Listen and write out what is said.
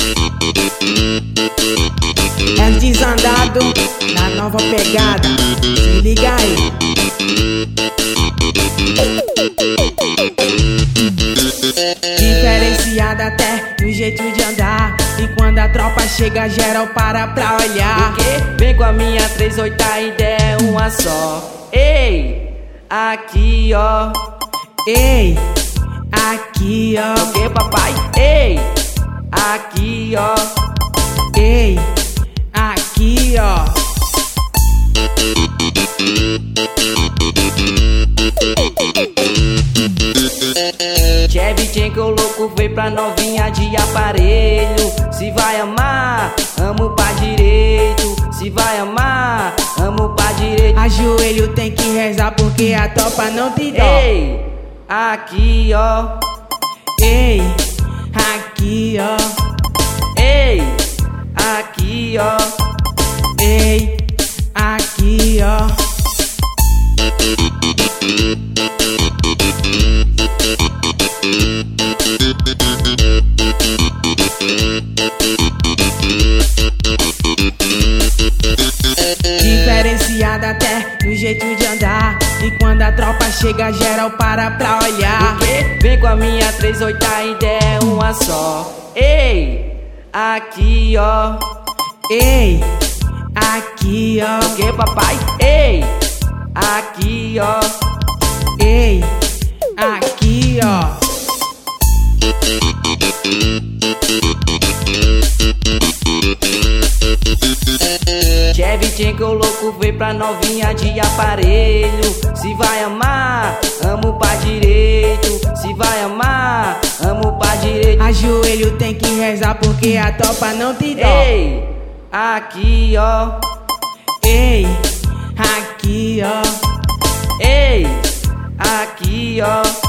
É desandado na nova pegada, se liga aí. Diferenciada até no jeito de andar, e quando a tropa chega geral para pra olhar. O quê? Vem com a minha 38, a ideia é uma só. Ei, aqui ó. Ei, aqui ó. O que, papai? Ei, aqui ó. Ei, aqui ó. Shevchenko louco veio pra novinha de aparelho. Se vai amar, amo pra direito. Se vai amar, amo pra direito. Ajoelho tem que rezar porque a tropa não te dó. Ei, aqui ó. Ei, aqui ó. Ei, aqui ó. Ei, aqui ó. Diferenciada até no jeito de andar, e quando a tropa chega geral para pra olhar. O quê? Vem com a minha 38, a ideia é uma só. Ei, aqui ó. Ei, aqui ó. O que, papai? Ei, aqui ó. Ei, aqui ó. Shevchenko louco veio pra novinha de aparelho. Se vai amar, amo pra direito. Se vai amar, amo pra direito. Ajoelho tem que rezar porque a tropa não te dó. Ei, aqui ó. Ei, aqui ó. Ei, aqui ó.